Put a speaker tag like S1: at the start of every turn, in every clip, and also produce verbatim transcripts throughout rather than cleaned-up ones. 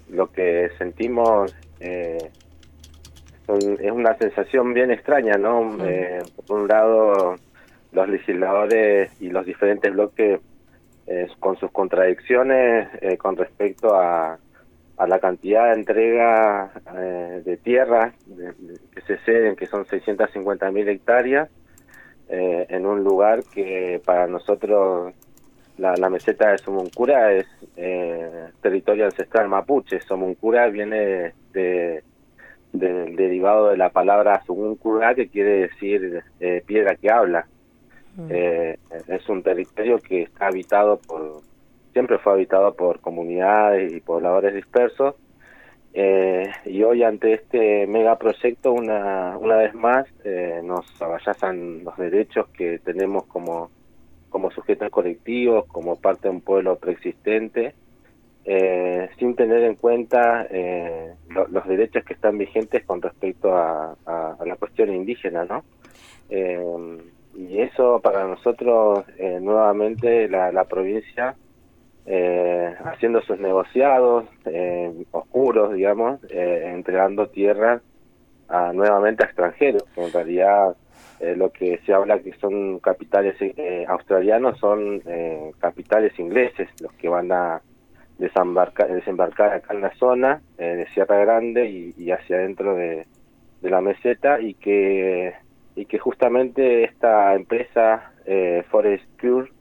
S1: lo que sentimos eh, son, es una sensación bien extraña, ¿no? Mm. Eh, por un lado, los legisladores y los diferentes bloques eh, con sus contradicciones eh, con respecto a, a la cantidad de entrega eh, de tierras de, de, que se ceden, que son seiscientas cincuenta mil hectáreas, eh, en un lugar que para nosotros la, la meseta de Somuncura es eh, territorio ancestral mapuche. Somuncura viene de, de, del derivado de la palabra Sumuncura, que quiere decir eh, piedra que habla. Eh, es un territorio que está habitado por, siempre fue habitado por comunidades y pobladores dispersos, eh, y hoy ante este megaproyecto una, una vez más eh, nos avallazan los derechos que tenemos como, como sujetos colectivos, como parte de un pueblo preexistente, eh, sin tener en cuenta eh, lo, los derechos que están vigentes con respecto a, a, a la cuestión indígena, ¿no? Eh, y eso para nosotros, eh, nuevamente, la, la provincia, eh, haciendo sus negociados eh, oscuros, digamos, eh, entregando tierras a, nuevamente a extranjeros, que en realidad eh, lo que se habla que son capitales eh, australianos son eh, capitales ingleses, los que van a desembarcar, desembarcar acá en la zona eh, de Sierra Grande y, y hacia adentro de, de la meseta, y que y que justamente esta empresa eh, Forest Cure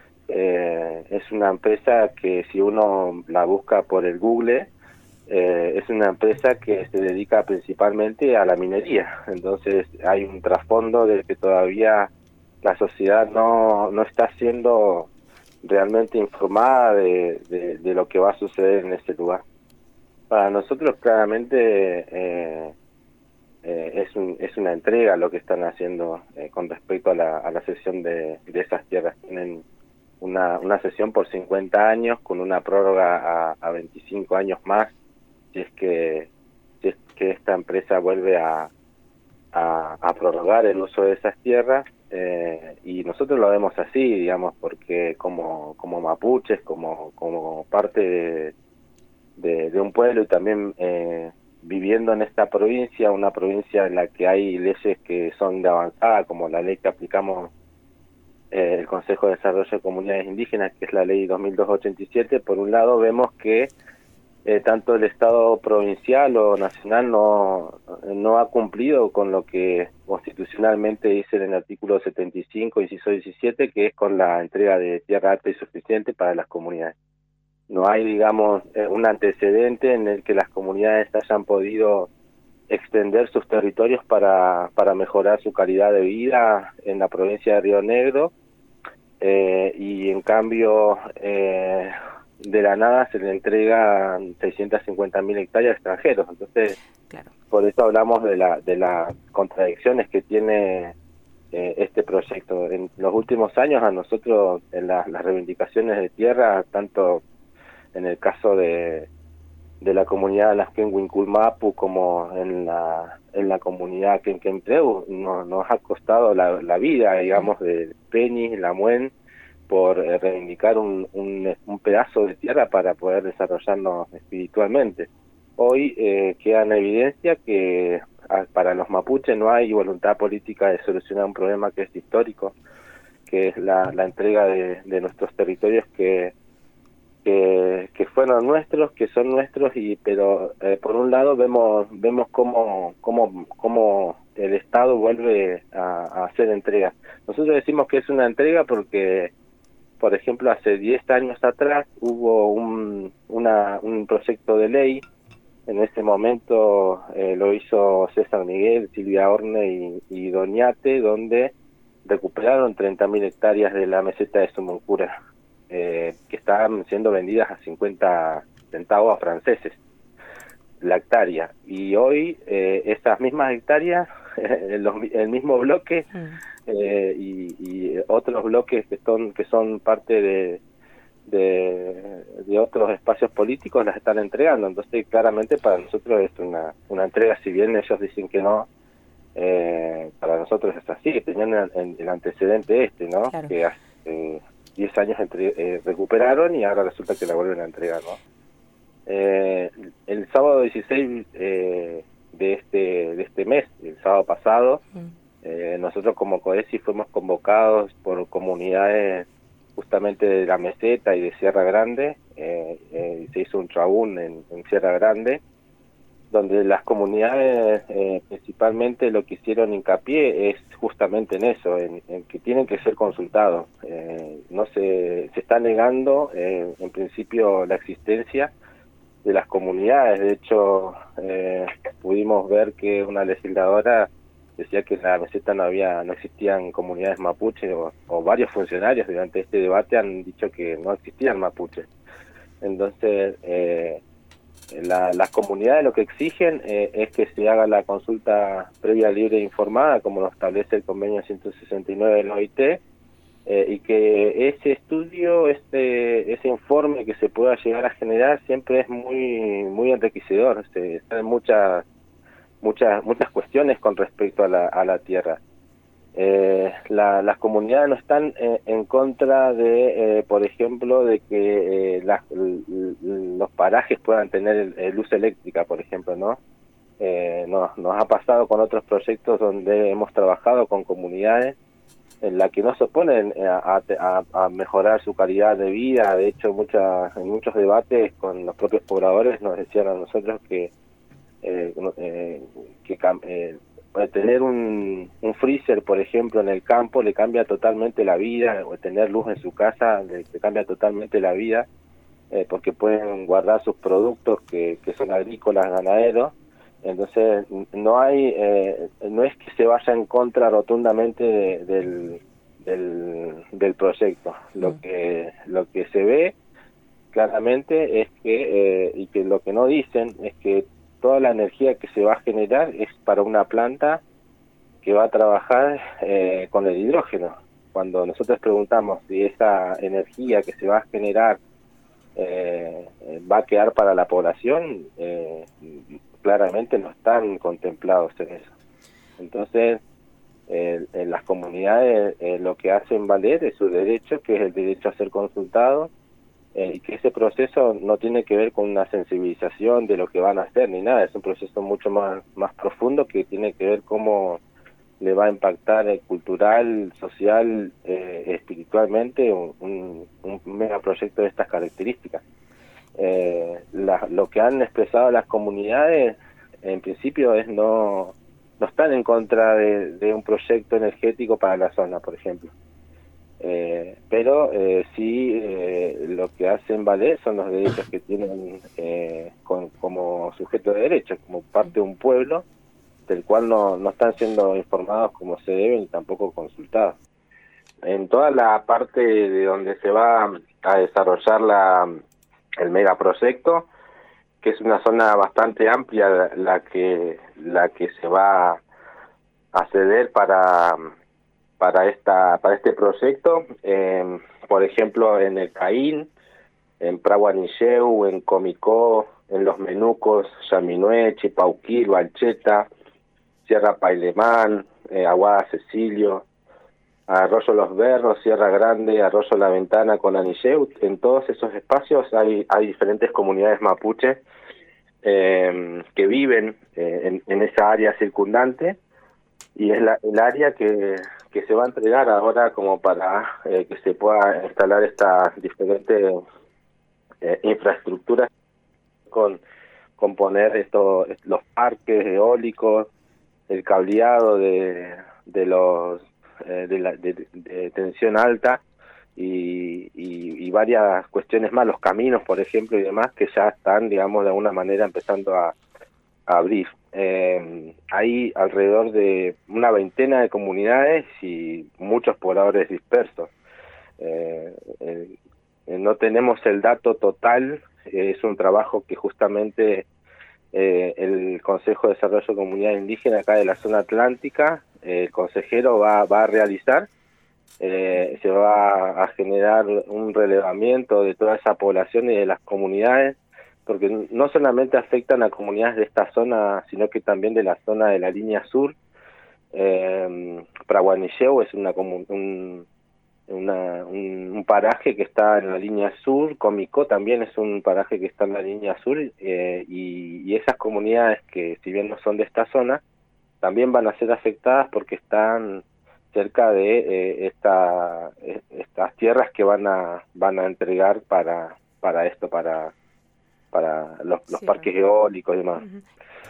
S1: eh, es una empresa que, si uno la busca por el Google, eh, es una empresa que se dedica principalmente a la minería. Entonces hay un trasfondo de que todavía la sociedad no, no está siendo realmente informada de, de, de lo que va a suceder en este lugar. Para nosotros claramente eh, Eh, es, un, es una entrega lo que están haciendo eh, con respecto a la, a la cesión de, de esas tierras. Tienen una, una cesión por cincuenta años con una prórroga a, a veinticinco años más, si es que si es que esta empresa vuelve a, a, a prorrogar el uso de esas tierras, eh, y nosotros lo vemos así, digamos, porque como, como mapuches, como, como parte de, de, de un pueblo, y también eh, viviendo en esta provincia, una provincia en la que hay leyes que son de avanzada, como la ley que aplicamos eh, el Consejo de Desarrollo de Comunidades Indígenas, que es la ley dos mil doscientos ochenta y siete, por un lado vemos que eh, tanto el Estado provincial o nacional no, no ha cumplido con lo que constitucionalmente dice en el artículo setenta y cinco, inciso diecisiete, que es con la entrega de tierra apta y suficiente para las comunidades. No hay, digamos, un antecedente en el que las comunidades hayan podido extender sus territorios para, para mejorar su calidad de vida en la provincia de Río Negro, eh, y en cambio eh, de la nada se le entregan seiscientas cincuenta mil hectáreas a extranjeros. Entonces, claro, por eso hablamos de, la, de las contradicciones que tiene eh, este proyecto. En los últimos años a nosotros, en la, las reivindicaciones de tierra, tanto en el caso de, de la comunidad Lasken Winculmapu como en la en la comunidad Quenquempreu, nos, nos ha costado la, la vida, digamos, de Peñi, Lamuen, por eh, reivindicar un, un, un pedazo de tierra para poder desarrollarnos espiritualmente. Hoy eh, queda en evidencia que a, para los mapuches no hay voluntad política de solucionar un problema que es histórico, que es la, la entrega de, de nuestros territorios que Que, que fueron nuestros, que son nuestros, y pero eh, por un lado vemos vemos cómo cómo cómo el Estado vuelve a, a hacer entregas. Nosotros decimos que es una entrega porque, por ejemplo, hace diez años atrás hubo un una un proyecto de ley, en ese momento eh, lo hizo César Miguel, Silvia Orne y, y Doñate, donde recuperaron treinta mil hectáreas de la meseta de Somuncura, Eh, que estaban siendo vendidas a cincuenta centavos a franceses la hectárea, y hoy eh, esas mismas hectáreas, el, el mismo bloque eh, y, y otros bloques que son que son parte de, de de otros espacios políticos las están entregando. Entonces claramente para nosotros es una una entrega, si bien ellos dicen que no, eh, para nosotros es así. Tenían el, el antecedente este, ¿no? Claro. Que hace diez años entre, eh, recuperaron, y ahora resulta que la vuelven a entregar, ¿no? eh, el sábado dieciséis eh, de este de este mes, el sábado pasado, mm. eh, nosotros como CODESI fuimos convocados por comunidades justamente de la Meseta y de Sierra Grande, eh, eh, se hizo un trabún en, en Sierra Grande, donde las comunidades eh, principalmente lo que hicieron hincapié es justamente en eso, en, en que tienen que ser consultados. Eh, no se, se está negando eh, en principio la existencia de las comunidades. De hecho, eh, pudimos ver que una legisladora decía que en la meseta no había, no existían comunidades mapuches, o, o varios funcionarios durante este debate han dicho que no existían mapuches. Entonces, eh, La, las comunidades lo que exigen eh, es que se haga la consulta previa, libre e informada, como lo establece el convenio ciento sesenta y nueve del O I T, eh, y que ese estudio, este ese informe que se pueda llegar a generar siempre es muy muy enriquecedor. Se están muchas muchas muchas cuestiones con respecto a la, a la tierra. Eh, la, las comunidades no están eh, en contra de, eh, por ejemplo, de que eh, la, los parajes puedan tener el, el luz eléctrica, por ejemplo, ¿no? Eh, nos, nos ha pasado con otros proyectos donde hemos trabajado con comunidades en la que no se oponen a, a, a mejorar su calidad de vida. De hecho, muchas, en muchos debates con los propios pobladores nos decían a nosotros que eh, eh, que eh, tener un, un freezer, por ejemplo, en el campo le cambia totalmente la vida, o tener luz en su casa le, le cambia totalmente la vida, eh, porque pueden guardar sus productos que, que son agrícolas, ganaderos. Entonces no hay, eh, no es que se vaya en contra rotundamente de, del, del del proyecto. Lo que lo que se ve claramente es que eh, y que lo que no dicen es que toda la energía que se va a generar es para una planta que va a trabajar eh, con el hidrógeno. Cuando nosotros preguntamos si esa energía que se va a generar eh, va a quedar para la población, eh, claramente no están contemplados en eso. Entonces, eh, en las comunidades eh, lo que hacen valer es su derecho, que es el derecho a ser consultado, Eh, y que ese proceso no tiene que ver con una sensibilización de lo que van a hacer ni nada. Es un proceso mucho más más profundo que tiene que ver cómo le va a impactar eh, cultural, social, eh, espiritualmente un, un, un megaproyecto de estas características. Eh, la, lo que han expresado las comunidades en principio es no no están en contra de, de un proyecto energético para la zona, por ejemplo. Eh, pero eh, sí eh, lo que hacen valer son los derechos que tienen eh, con, como sujeto de derechos, como parte de un pueblo del cual no, no están siendo informados como se deben y tampoco consultados. En toda la parte de donde se va a desarrollar la, el megaproyecto, que es una zona bastante amplia la que la que se va a ceder para para esta para este proyecto, eh, por ejemplo en el Caín, en Praguanilleu, en Comicó, en Los Menucos, Yaminué, Chipauquí, Balcheta, Sierra Pailemán, eh, Aguada Cecilio, Arroyo Los Berros, Sierra Grande, Arroyo La Ventana con Anilleu. En todos esos espacios hay hay diferentes comunidades mapuches eh, que viven eh, en, en esa área circundante, y es la, el área que, que se va a entregar ahora como para eh, que se pueda instalar estas diferentes eh, infraestructuras con, con poner esto, los parques eólicos, el cableado de, de los eh, de, la, de, de tensión alta y, y, y varias cuestiones más, los caminos, por ejemplo, y demás, que ya están, digamos, de alguna manera empezando a, a abrir. Eh, hay alrededor de una veintena de comunidades y muchos pobladores dispersos. Eh, eh, no tenemos el dato total, eh, es un trabajo que justamente eh, el Consejo de Desarrollo de Comunidad Indígena acá de la zona atlántica, eh, el consejero va, va a realizar. Eh, se va a generar un relevamiento de toda esa población y de las comunidades, porque no solamente afectan a comunidades de esta zona, sino que también de la zona de la línea sur. Eh, Praguanilleu es una un, una, un, un paraje que está en la línea sur. Comicó también es un paraje que está en la línea sur, eh, y, y esas comunidades que, si bien no son de esta zona, también van a ser afectadas porque están cerca de eh, esta eh, estas tierras que van a van a entregar para para esto, para para los, los
S2: Sí,
S1: parques
S2: bueno.
S1: eólicos y demás.
S2: Ujú.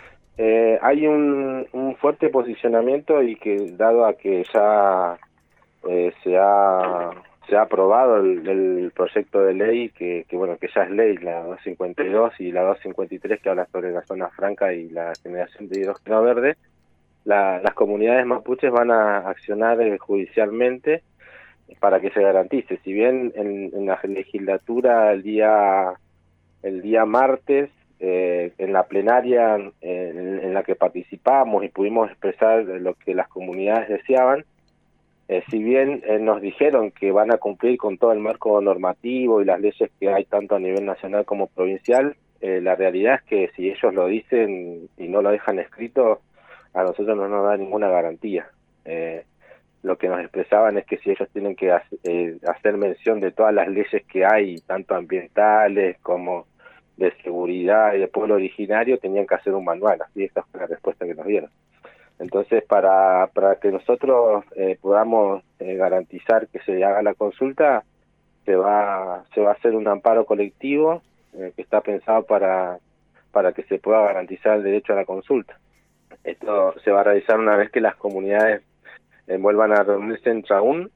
S1: Eh, hay un, un fuerte posicionamiento, y que dado a que ya eh, se ha se ha aprobado el, el proyecto de ley, que, que bueno que ya es ley, la doscientos cincuenta y dos y la doscientos cincuenta y tres, que habla sobre la zona franca y la generación de hidrógeno verde, la, las comunidades mapuches van a accionar eh, judicialmente para que se garantice. Si bien en, en la legislatura el día el día martes, eh, en la plenaria eh, en, en la que participamos y pudimos expresar lo que las comunidades deseaban, eh, si bien eh, nos dijeron que van a cumplir con todo el marco normativo y las leyes que hay tanto a nivel nacional como provincial, eh, la realidad es que si ellos lo dicen y no lo dejan escrito, a nosotros no nos da ninguna garantía. Eh, lo que nos expresaban es que si ellos tienen que hacer, eh, hacer mención de todas las leyes que hay, tanto ambientales como de seguridad y de pueblo originario, tenían que hacer un manual. Así, esta fue la respuesta que nos dieron. Entonces, para para que nosotros eh, podamos eh, garantizar que se haga la consulta, se va se va a hacer un amparo colectivo eh, que está pensado para para que se pueda garantizar el derecho a la consulta. Esto se va a realizar una vez que las comunidades eh, vuelvan a reunirse en Traún.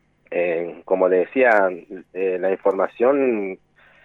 S1: Eh, como le decía, eh, la información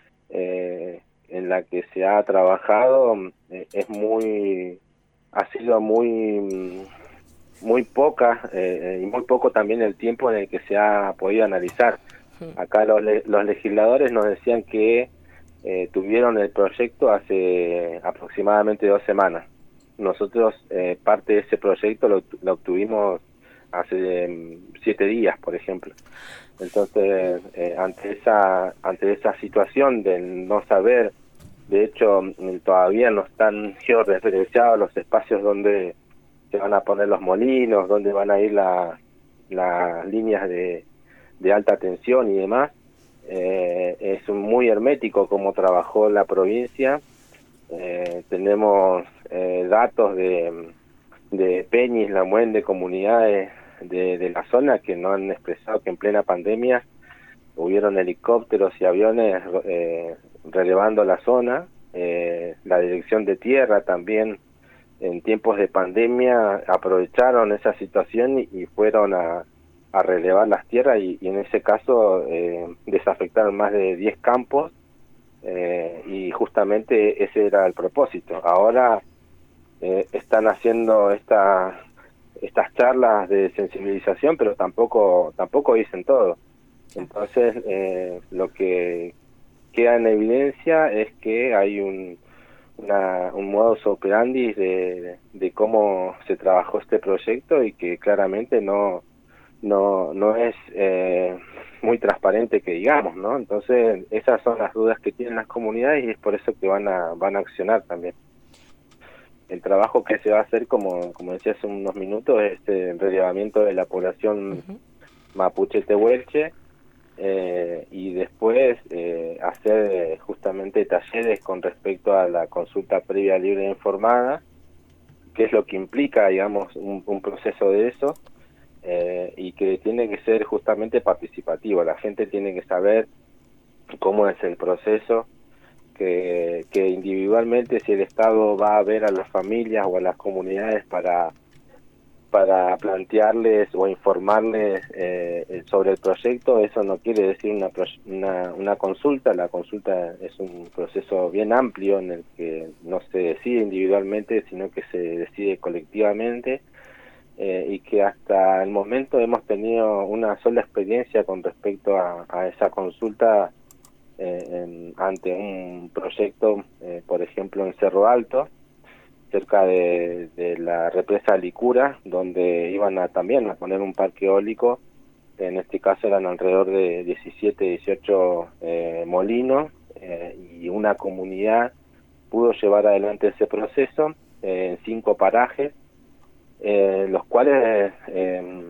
S1: eh, en la que se ha trabajado eh, es muy ha sido muy muy poca, eh, y muy poco también el tiempo en el que se ha podido analizar. Acá los, le los legisladores nos decían que eh, tuvieron el proyecto hace aproximadamente dos semanas. Nosotros eh, parte de ese proyecto lo, lo obtuvimos hace um, siete días, por ejemplo. Entonces, eh, ante esa ante esa situación de no saber, de hecho, todavía no están georreferenciados los espacios donde se van a poner los molinos, donde van a ir la, las líneas de, de alta tensión y demás. Eh, es muy hermético como trabajó la provincia. Eh, tenemos eh, datos de, de Peñis, Lamuén, de comunidades de, de la zona que no han expresado que en plena pandemia hubieron helicópteros y aviones eh, relevando la zona. Eh, la Dirección de Tierra también en tiempos de pandemia aprovecharon esa situación y, y fueron a, a relevar las tierras, y, y en ese caso eh, desafectaron más de diez campos, eh, y justamente ese era el propósito. Ahora eh, están haciendo esta, estas charlas de sensibilización, pero tampoco tampoco dicen todo. Entonces eh, lo que queda en evidencia es que hay un Una, un modus operandi de, de cómo se trabajó este proyecto, y que claramente no no no es eh, muy transparente, que digamos, ¿no? Entonces esas son las dudas que tienen las comunidades, y es por eso que van a van a accionar también. El trabajo que se va a hacer, como como decía hace unos minutos, es el relevamiento de la población
S2: Uh-huh.
S1: mapuche tehuelche, Eh, y después eh, hacer eh, justamente talleres con respecto a la consulta previa, libre e informada, qué es lo que implica, digamos, un, un proceso de eso, eh, y que tiene que ser justamente participativo. La gente tiene que saber cómo es el proceso, que, que individualmente, si el Estado va a ver a las familias o a las comunidades para para plantearles o informarles eh, sobre el proyecto, eso no quiere decir una, una, una consulta. La consulta es un proceso bien amplio en el que no se decide individualmente, sino que se decide colectivamente, eh, y que hasta el momento hemos tenido una sola experiencia con respecto a, a esa consulta eh, en, ante un proyecto, eh, por ejemplo, en Cerro Alto, cerca de, de la represa Licura, donde iban a también a poner un parque eólico. En este caso eran alrededor de diecisiete, dieciocho eh, molinos, eh, y una comunidad pudo llevar adelante ese proceso eh, en cinco parajes, eh, los cuales eh,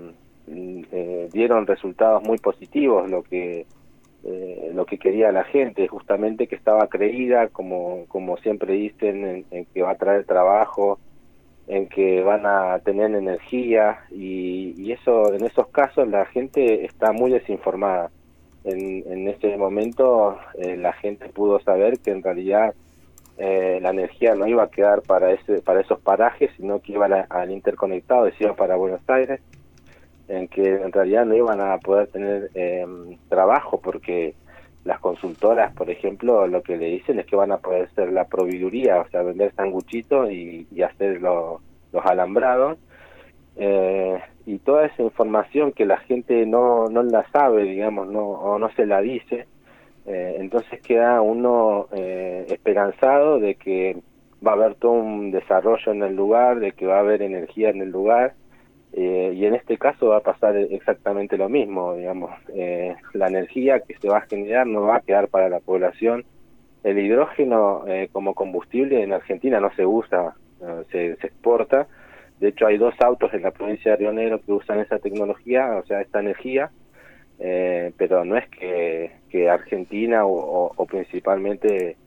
S1: eh, dieron resultados muy positivos, lo que eh, lo que quería la gente, justamente que estaba creída, como como siempre dicen, en, en que va a traer trabajo, en que van a tener energía, y, y eso, en esos casos la gente está muy desinformada. En, en ese momento eh, la gente pudo saber que en realidad eh, la energía no iba a quedar para ese para esos parajes, sino que iba a, al interconectado, decía, para Buenos Aires, en que en realidad no iban a poder tener eh, trabajo, porque las consultoras, por ejemplo, lo que le dicen es que van a poder hacer la proveeduría, o sea, vender sanguchitos y, y hacer lo, los alambrados, eh, y toda esa información que la gente no, no la sabe, digamos, no o no se la dice, eh, entonces queda uno eh, esperanzado de que va a haber todo un desarrollo en el lugar, de que va a haber energía en el lugar. Eh, y en este caso va a pasar exactamente lo mismo, digamos, eh, la energía que se va a generar no va a quedar para la población. El hidrógeno eh, como combustible en Argentina no se usa, eh, se, se exporta. De hecho hay dos autos en la provincia de Río Negro que usan esa tecnología, o sea, esta energía, eh, pero no es que, que Argentina o, o, o principalmente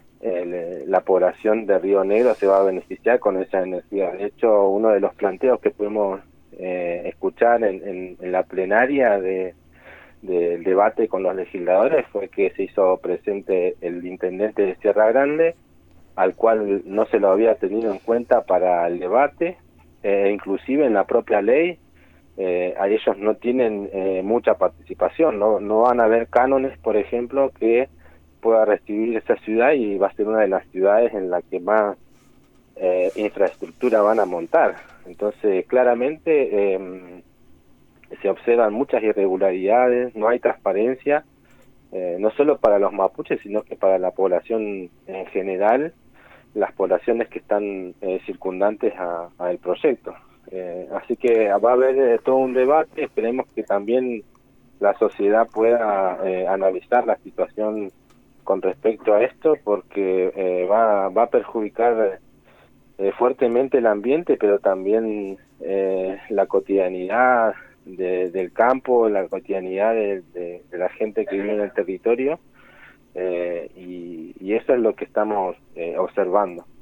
S1: el, la población de Río Negro se va a beneficiar con esa energía. De hecho, uno de los planteos que pudimos eh, escuchar en, en, en la plenaria de del debate con los legisladores fue que se hizo presente el intendente de Sierra Grande, al cual no se lo había tenido en cuenta para el debate, eh, inclusive en la propia ley, eh, a ellos no tienen eh, mucha participación, no, no van a haber cánones, por ejemplo, que pueda recibir esa ciudad, y va a ser una de las ciudades en la que más eh, infraestructura van a montar. Entonces, claramente eh, se observan muchas irregularidades, no hay transparencia, eh, no solo para los mapuches, sino que para la población en general, las poblaciones que están eh, circundantes a, a el proyecto. Eh, así que va a haber eh, todo un debate, esperemos que también la sociedad pueda eh, analizar la situación con respecto a esto, porque eh, va, va a perjudicar eh, fuertemente el ambiente, pero también eh, la cotidianidad de, del campo, la cotidianidad de, de, de la gente que vive en el territorio, eh, y, y eso es lo que estamos eh, observando.